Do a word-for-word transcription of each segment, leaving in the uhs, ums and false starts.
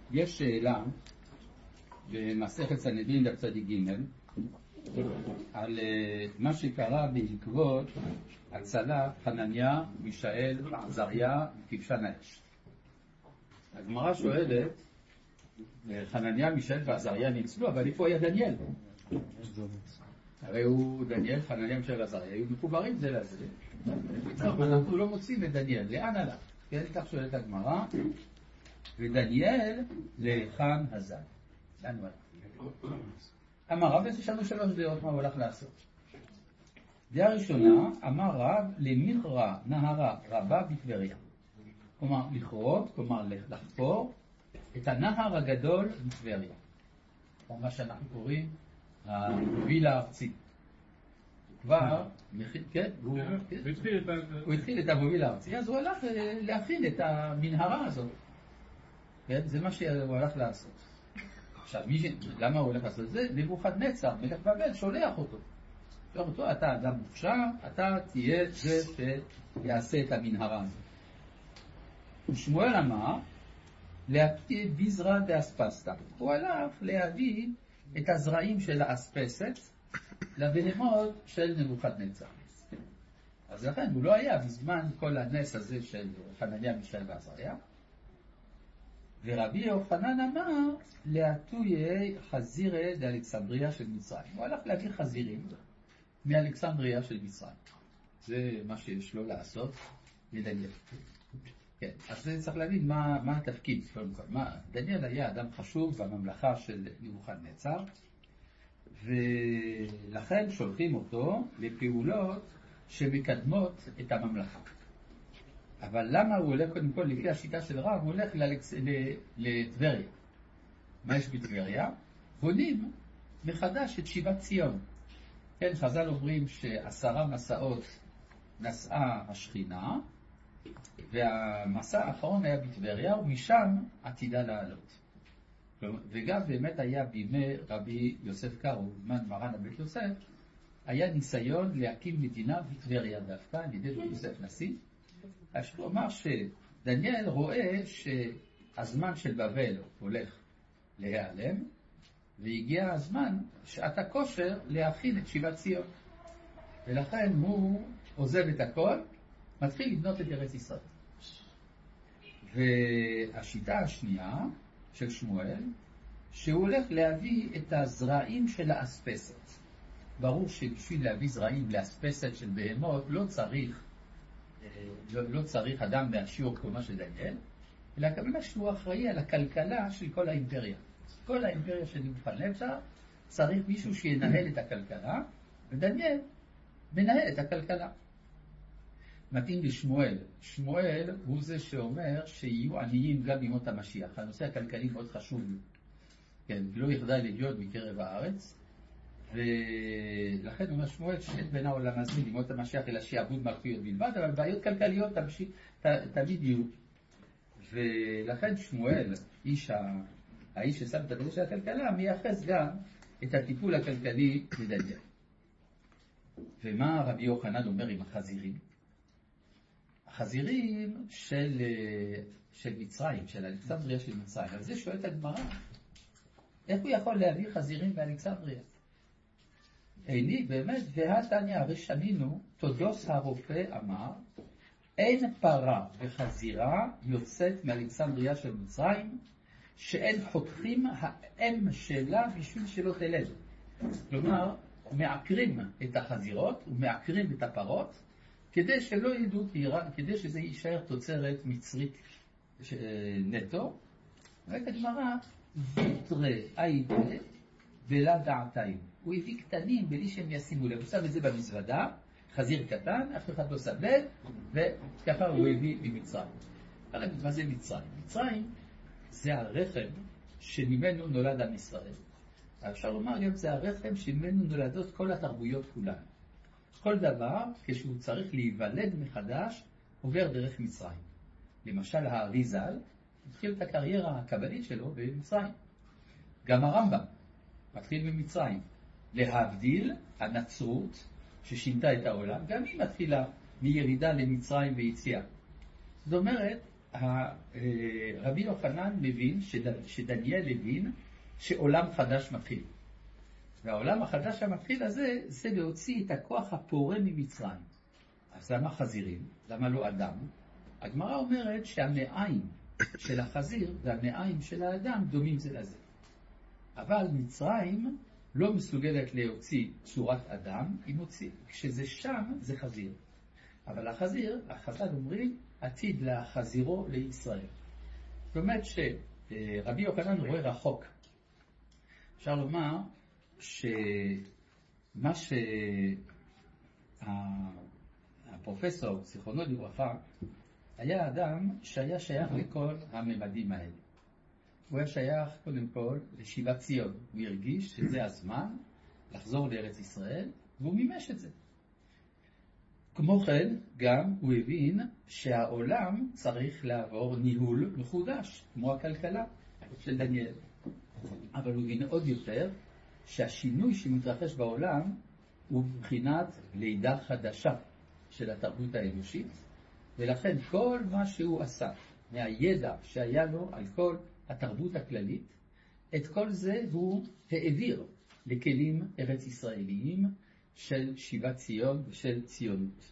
יש שאלה במסכת סנהדרין דף צדיק ג' על מה שקרה בעקבות הצלת חנניה, מישאל, עזריה וכבשן האש. הגמרא שואלת, חנניה, מישאל ועזריה ניצלו, אבל איפה היה דניאל? הרי הוא דניאל, חנניה, מישאל ועזריה, היו מחוברים זה לזה. אנחנו לא מוצאים את דניאל, לאן הלך? כן, כך שואלת הגמרא, ודניאל להיכן הזל. לאן הוא הלך? אמר רב, יש לנו שלוש דעות מה הוא הולך לעשות. דעה ראשונה, אמר רב, למכרה נהרה רבה בטבריה. כלומר, לכרות, כלומר לחפור את הנהר הגדול בטבריה. או מה שאנחנו קוראים, הווילה הארצית. כבר, כן, הוא התחיל את הווילה הארצי, אז הוא הלך להכין את המנהרה הזאת. זה מה שהוא הלך לעשות. עכשיו, למה הוא הולך לעשות את זה? נבוכדנצר, מלך בבל, שולח אותו. שולח אותו, אתה אדם מוכשר, אתה תהיה זה שיעשה את המנהרה הזאת. ושמואל אמר, להקטיא בזרע דאספסתא. הוא הלך להביא את הזרעים של האספסת לבהמות של נבוכדנצר. אז לכן הוא לא היה בזמן כל הנס הזה של חנניה, מישאל ועזריה. ורבי יוחנן אמר להטויי חזירי לאלכסנדריה של מצרים. הוא הלך להביא חזירים מאלכסנדריה של מצרים. זה מה שיש לו לעשות לדניאל. כן, אז זה צריך להבין מה, מה התפקיד. מה, דניאל היה אדם חשוב בממלכה של נבוכדנצר, ולכן שולחים אותו לפעולות שמקדמות את הממלכה. אבל למה הוא הולך קודם כל לפי השיטה של רב? הוא הולך לטבריה. מה יש בטבריה? בונים מחדש את שיבת ציון. כן, חז"ל אומרים שעשרה מסעות נסעה השכינה, והמסע האחרון היה בטבריה, ומשם עתידה לעלות. וגם באמת היה בימי רבי יוסף קארו, בזמן מרן הבית יוסף, היה ניסיון להקים מדינה בטבריה דווקא, על ידי יוסף נשיא. אז הוא אמר שדניאל רואה שהזמן של בבל הולך להיעלם, והגיע הזמן, שעת הכושר, להכין את שיבת ציון. ולכן הוא עוזב את הכל, מתחיל לבנות את ארץ ישראל. והשיטה השנייה של שמואל, שהוא הולך להביא את הזרעים של האספסת. ברור שבשביל להביא זרעים לאספסת של בהמות לא צריך לא, לא צריך אדם מהשיעור קומה של דניאל, אלא כמובן שהוא אחראי על הכלכלה של כל האימפריה. כל האימפריה של נבוכדנצר צריך מישהו שינהל את הכלכלה, ודניאל מנהל את הכלכלה. מתאים לשמואל. שמואל הוא זה שאומר שיהיו עניים גם בימות המשיח. הנושא הכלכלי מאוד חשוב. כן, ולא יחדל להיות מקרב הארץ. ולכן אומר שמואל שאין בין העולם הזה לימות המשיח אלא שיעבוד מלכויות בלבד, אבל בעיות כלכליות תמיד יהיו. ולכן שמואל, איש ה... האיש ששם את הדרך של הכלכלה, מייחס גם את הטיפול הכלכלי לדניאל. ומה רבי יוחנן אומר עם החזירים? החזירים של, של מצרים, של אלכסנדריה של מצרים. על זה שואלת הגמרא, איך הוא יכול להביא חזירים באלכסנדריה? איני באמת, והתניא הרי שנינו, תודוס הרופא אמר, אין פרה וחזירה יוצאת מאלכסנדריה של מצרים, שאין חותכים האם שלה בשביל שלא תלד. כלומר, מעקרים את החזירות ומעקרים את הפרות, כדי שלא ידעו, כדי שזה יישאר תוצרת מצרית נטו. רק הגמרא, ויתרי איידה בלה דעתיים. הוא הביא קטנים בלי שהם ישימו לב. הוא שם את זה במזוודה, חזיר קטן, אף אחד לא שם לב, וככה הוא הביא ממצרים. מה זה מצרים? מצרים זה הרחם שממנו נולד עם ישראל. אפשר לומר גם זה הרחם שממנו נולדות כל התרבויות כולן. כל דבר, כשהוא צריך להיוולד מחדש, עובר דרך מצרים. למשל, האריזל התחיל את הקריירה הקבלית שלו במצרים. גם הרמב"ם מתחיל במצרים. להבדיל, הנצרות ששינתה את העולם, גם היא מתחילה מירידה למצרים ויציאה. זאת אומרת, רבי יוחנן מבין, שדניאל הבין, שעולם חדש מתחיל. והעולם החדש המתחיל הזה, זה להוציא את הכוח הפורה ממצרים. אז למה חזירים? למה לא אדם? הגמרא אומרת שהמעיים של החזיר והמעיים של האדם דומים זה לזה. אבל מצרים לא מסוגלת להוציא צורת אדם, היא מוציא, כשזה שם זה חזיר. אבל החזיר, החז"ל אומרים, עתיד לחזירו לישראל. זאת אומרת שרבי יוחנן רואה רחוק. אפשר לומר שמה שהפרופסור, זיכרונו לברכה, היה אדם שהיה שייך לכל הממדים האלה. הוא היה שייך קודם כל לשיבת ציון. הוא הרגיש שזה הזמן לחזור לארץ ישראל, והוא מימש את זה. כמו כן, גם הוא הבין שהעולם צריך לעבור ניהול מחודש, כמו הכלכלה של דניאל. אבל הוא הבין עוד יותר שהשינוי שמתרחש בעולם הוא מבחינת לידה חדשה של התרבות האנושית, ולכן כל מה שהוא עשה מהידע שהיה לו על כל התרבות הכללית, את כל זה הוא העביר לכלים ארץ ישראליים של שיבת ציון ושל ציונות.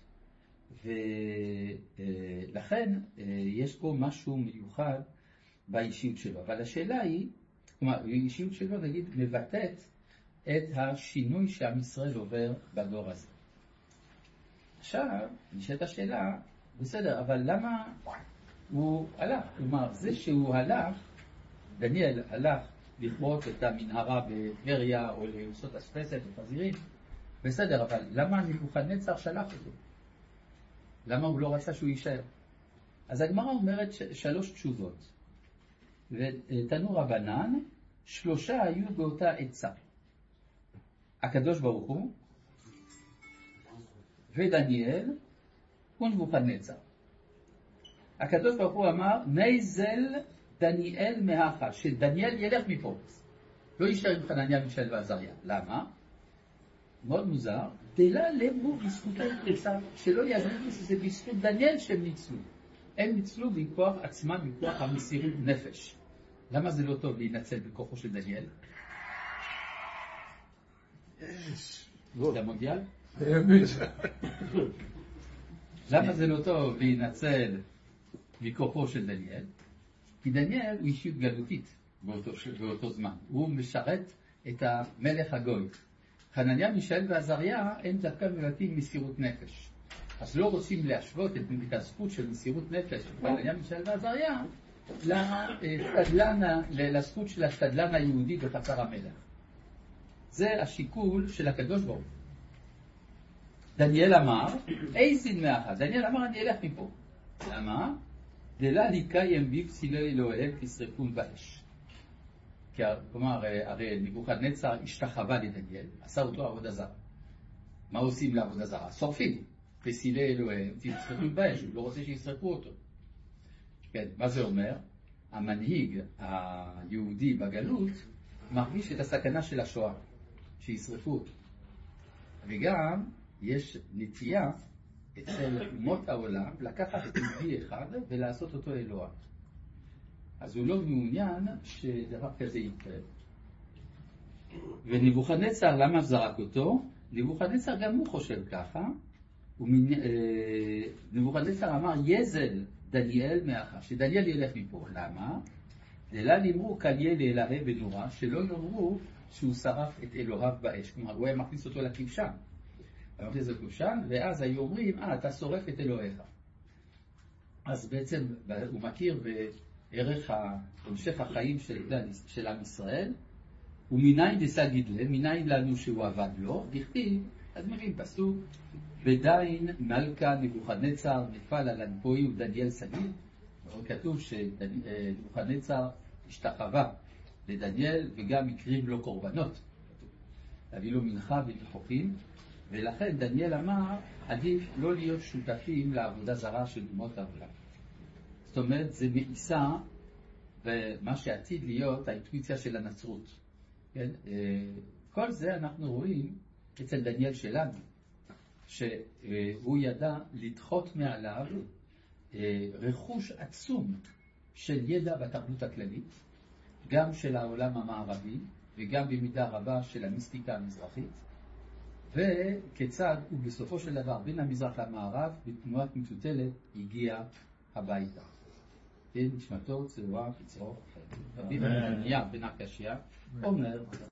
ולכן יש פה משהו מיוחד באישיות שלו. אבל השאלה היא, כלומר, האישיות שלו, נגיד, מבטאת את השינוי שעם ישראל עובר בדור הזה. עכשיו, נשאלת השאלה, בסדר, אבל למה הוא הלך? כלומר, זה שהוא הלך, דניאל הלך לכרות את המנהרה בטבריה או לעשות אספסת או חזירים, בסדר, אבל למה נבוכדנצר שלח אותו? למה הוא לא רצה שהוא יישאר? אז הגמרא אומרת שלוש תשובות. ותנו רבנן, שלושה היו באותה עצה. הקדוש ברוך הוא, ודניאל, ונבוכדנצר. הקדוש ברוך הוא אמר, נזל דניאל מהכה, שדניאל ילך מפה. לא יישאר עם חנניה, מישאל ועזריה. למה? מאוד מוזר. דלה למו בזכותו פריסה, שלא ידעו שזה בזכות דניאל שהם ניצלו. הם ניצלו מכוח עצמם, מכוח המסירות נפש. למה זה לא טוב להינצל בכוחו של דניאל? זה המונדיאל? למה זה לא טוב להינצל מכוחו של דניאל? כי דניאל הוא אישיות גלותית באותו, באותו זמן. הוא משרת את המלך הגוי. חנניה, מישאל ועזריה הם דווקא מבטאים מסירות נפש. אז לא רוצים להשוות את הזכות של מסירות נפש של חנניה, מישאל ועזריה לזכות של השתדלן היהודי בחצר המלך. זה השיקול של הקדוש ברוך הוא. דניאל אמר, איזין מאחד. דניאל אמר, אני אלך מפה. למה? דלה לקיים בי פסילי אלוהיהם כשרפון באש. כלומר, הרי נבוכדנצר השתחווה לדניאל, עשה אותו עבודה זרה. מה עושים לעבודה זרה? שורפים. פסילי אלוהיהם, כשרפון באש, הוא לא רוצה שישרפו אותו. כן, מה זה אומר? המנהיג היהודי בגלות מרגיש את הסכנה של השואה, שישרפו אותו. וגם יש נטייה אצל אומות העולם לקחת את נביא אחד ולעשות אותו אלוה. אז הוא לא מעוניין שדבר כזה יקרה. ונבוכדנצר, למה זרק אותו? נבוכדנצר גם הוא חושב ככה. נבוכדנצר אמר, יזל דניאל מאחה, שדניאל ילך מפה. למה? דלה לימרו קליה לאלוהי בנורה, שלא יאמרו שהוא שרף את אלוהיו באש. כלומר, הוא היה מכניס אותו לכבשן. הוא מכניס אותו לכבשן, ואז היו אומרים, אה, אתה שורף את אלוהיך. אז בעצם הוא מכיר בערך המשך החיים של, של עם ישראל, ומניין דסא גידלה, מניין לנו שהוא עבד לו, דכתיב, אז מבין פסוק, ודין מלכה נבוכדנצר נפל על אנפוי ודניאל סגיד, כתוב שנבוכדנצר השתחווה לדניאל וגם הקריב לו קורבנות, להביא לו מנחה וניחוחים, ולכן דניאל אמר, עדיף לא להיות שותפים לעבודה זרה של אומות העולם. זאת אומרת, זה מאיסה במה שעתיד להיות האינטואיציה של הנצרות. כן? כל זה אנחנו רואים אצל דניאל שלנו, שהוא ידע לדחות מעליו רכוש עצום של ידע בתרבות הכללית, גם של העולם המערבי וגם במידה רבה של המיסטיקה המזרחית, וכיצד הוא בסופו של דבר בין המזרח למערב בתנועת מטוטלת הגיע הביתה. נשמתו צרורה קצרו רבי חנניה בן עקשיא אומר